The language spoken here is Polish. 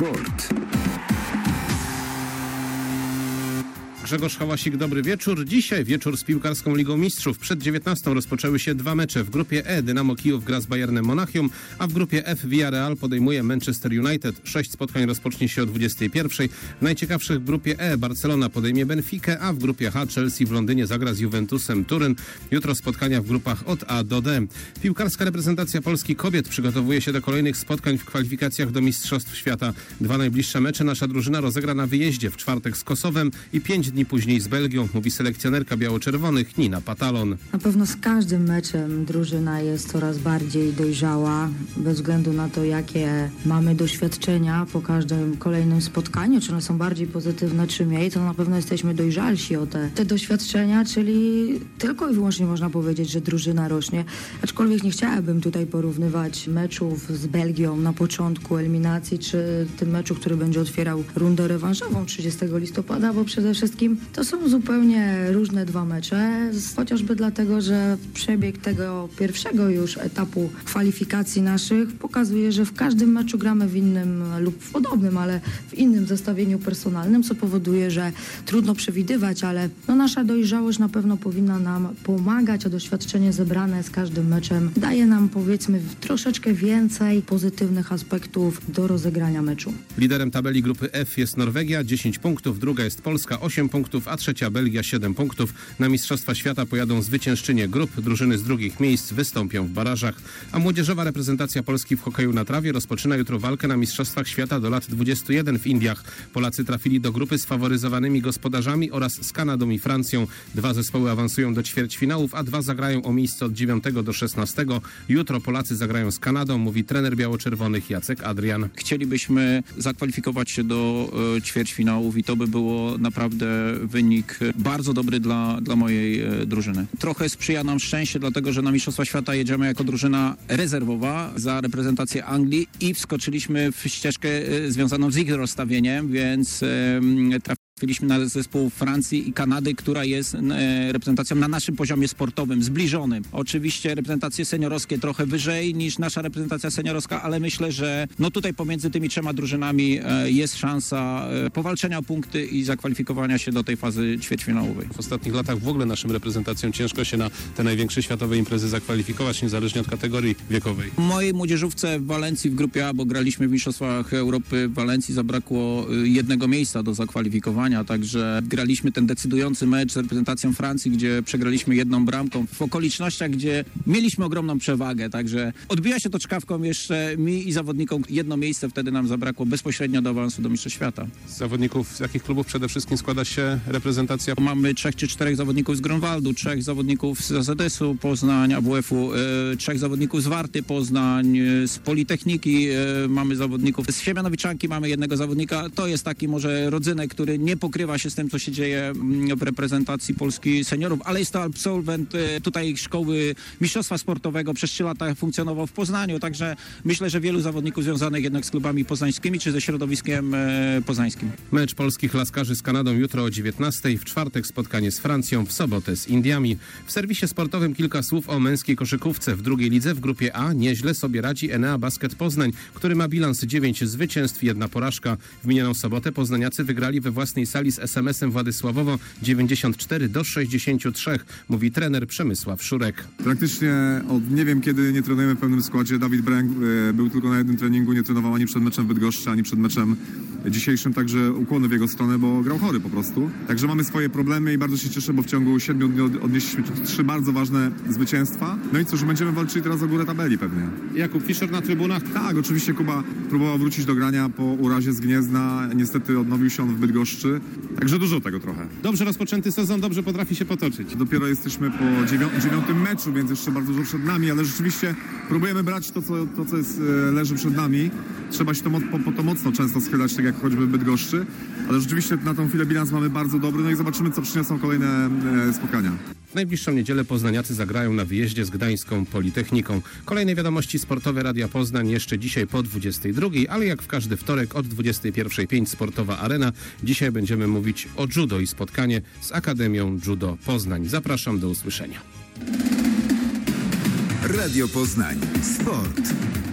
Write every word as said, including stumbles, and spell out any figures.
Sport. Grzegorz Hałasik, dobry wieczór. Dzisiaj wieczór z piłkarską Ligą Mistrzów. Przed dziewiętnastą rozpoczęły się dwa mecze. W grupie E Dynamo Kijów gra z Bayernem Monachium, a w grupie F Villarreal podejmuje Manchester United. Sześć spotkań rozpocznie się o dwudziestej pierwszej. W najciekawszych w grupie E Barcelona podejmie Benfikę, a w grupie H Chelsea w Londynie zagra z Juventusem Turyn. Jutro spotkania w grupach od A do D. Piłkarska reprezentacja Polski kobiet przygotowuje się do kolejnych spotkań w kwalifikacjach do Mistrzostw Świata. Dwa najbliższe mecze nasza drużyna rozegra na wyjeździe, w czwartek z Kosowem i pięć dni później z Belgią, mówi selekcjonerka biało-czerwonych Nina Patalon. Na pewno z każdym meczem drużyna jest coraz bardziej dojrzała, bez względu na to, jakie mamy doświadczenia po każdym kolejnym spotkaniu, czy one są bardziej pozytywne, czy mniej, to na pewno jesteśmy dojrzalsi o te, te doświadczenia, czyli tylko i wyłącznie można powiedzieć, że drużyna rośnie. Aczkolwiek nie chciałabym tutaj porównywać meczów z Belgią na początku eliminacji, czy tym meczu, który będzie otwierał rundę rewanżową trzydziestego listopada, bo przede wszystkim to są zupełnie różne dwa mecze, chociażby dlatego, że przebieg tego pierwszego już etapu kwalifikacji naszych pokazuje, że w każdym meczu gramy w innym lub w podobnym, ale w innym zestawieniu personalnym, co powoduje, że trudno przewidywać, ale no nasza dojrzałość na pewno powinna nam pomagać, a doświadczenie zebrane z każdym meczem daje nam, powiedzmy, troszeczkę więcej pozytywnych aspektów do rozegrania meczu. Liderem tabeli grupy F jest Norwegia, dziesięć punktów, druga jest Polska, osiem punktów, a trzecia Belgia, siedem punktów. Na Mistrzostwa Świata pojadą zwyciężczynie grup. Drużyny z drugich miejsc wystąpią w barażach. A młodzieżowa reprezentacja Polski w hokeju na trawie rozpoczyna jutro walkę na Mistrzostwach Świata do lat dwudziestu jeden w Indiach. Polacy trafili do grupy z faworyzowanymi gospodarzami oraz z Kanadą i Francją. Dwa zespoły awansują do ćwierćfinałów, a dwa zagrają o miejsce od dziewiątego do szesnastego. Jutro Polacy zagrają z Kanadą, mówi trener biało-czerwonych Jacek Adrian. Chcielibyśmy zakwalifikować się do e, ćwierćfinałów i to by było naprawdę wynik bardzo dobry dla, dla mojej e, drużyny. Trochę sprzyja nam szczęście, dlatego że na Mistrzostwa Świata jedziemy jako drużyna rezerwowa za reprezentację Anglii i wskoczyliśmy w ścieżkę e, związaną z ich rozstawieniem, więc e, trafiliśmy na zespół Francji i Kanady, która jest e, reprezentacją na naszym poziomie sportowym, zbliżonym. Oczywiście reprezentacje seniorowskie trochę wyżej niż nasza reprezentacja seniorowska, ale myślę, że no tutaj pomiędzy tymi trzema drużynami e, jest szansa e, powalczenia o punkty i zakwalifikowania się do tej fazy ćwierćfinałowej. W ostatnich latach w ogóle naszym reprezentacjom ciężko się na te największe światowe imprezy zakwalifikować, niezależnie od kategorii wiekowej. W mojej młodzieżówce w Walencji w grupie A, bo graliśmy w Mistrzostwach Europy w Walencji, zabrakło jednego miejsca do zakwalifikowania. Także graliśmy ten decydujący mecz z reprezentacją Francji, gdzie przegraliśmy jedną bramką w okolicznościach, gdzie mieliśmy ogromną przewagę. Także odbija się to czkawką jeszcze mi i zawodnikom. Jedno miejsce wtedy nam zabrakło bezpośrednio do awansu do Mistrzostw Świata. Z zawodników z jakich klubów przede wszystkim składa się reprezentacja? Mamy trzech czy czterech zawodników z Grunwaldu, trzech zawodników z A Z S-u Poznań, A W F-u, e, trzech zawodników z Warty Poznań, e, z Politechniki e, mamy zawodników, z Siemianowiczanki mamy jednego zawodnika. To jest taki może rodzynek, który nie pokrywa się z tym, co się dzieje w reprezentacji Polski seniorów, ale jest to absolwent tutaj szkoły mistrzostwa sportowego, przez trzy lata funkcjonował w Poznaniu, także myślę, że wielu zawodników związanych jednak z klubami poznańskimi czy ze środowiskiem poznańskim. Mecz polskich laskarzy z Kanadą jutro o dziewiętnastej, w czwartek spotkanie z Francją, w sobotę z Indiami. W serwisie sportowym kilka słów o męskiej koszykówce. W drugiej lidze w grupie A nieźle sobie radzi Enea Basket Poznań, który ma bilans dziewięć zwycięstw, jedna porażka. W minioną sobotę poznaniacy wygrali we własnej sali z S M S-em Władysławowo dziewięćdziesiąt cztery do sześćdziesięciu trzech, mówi trener Przemysław Szurek. Praktycznie od nie wiem kiedy nie trenujemy w pełnym składzie. Dawid Bręk był tylko na jednym treningu, nie trenował ani przed meczem w Bydgoszczy, ani przed meczem dzisiejszym, także ukłony w jego stronę, bo grał chory po prostu. Także mamy swoje problemy i bardzo się cieszę, bo w ciągu siedmiu dni odnieśliśmy trzy bardzo ważne zwycięstwa. No i cóż, będziemy walczyli teraz o górę tabeli pewnie. Jakub Fischer na trybunach? Tak, oczywiście Kuba próbował wrócić do grania po urazie z Gniezna. Niestety odnowił się on w Bydgoszczy. Także dużo tego trochę. Dobrze rozpoczęty sezon, dobrze potrafi się potoczyć. Dopiero jesteśmy po dziewią- dziewiątym meczu, więc jeszcze bardzo dużo przed nami, ale rzeczywiście próbujemy brać to, co, to, co jest, e, leży przed nami. Trzeba się to, po, po to mocno często schylać, tak jak choćby w Bydgoszczy, ale rzeczywiście na tą chwilę bilans mamy bardzo dobry, no i zobaczymy, co przyniosą kolejne e, spotkania. W najbliższą niedzielę poznaniacy zagrają na wyjeździe z Gdańską Politechniką. Kolejne wiadomości sportowe Radia Poznań jeszcze dzisiaj po dwudziestej drugiej, ale jak w każdy wtorek od dwudziestej pierwszej pięć Sportowa Arena. Dzisiaj będziemy mówić o judo i spotkanie z Akademią Judo Poznań. Zapraszam do usłyszenia. Radio Poznań. Sport.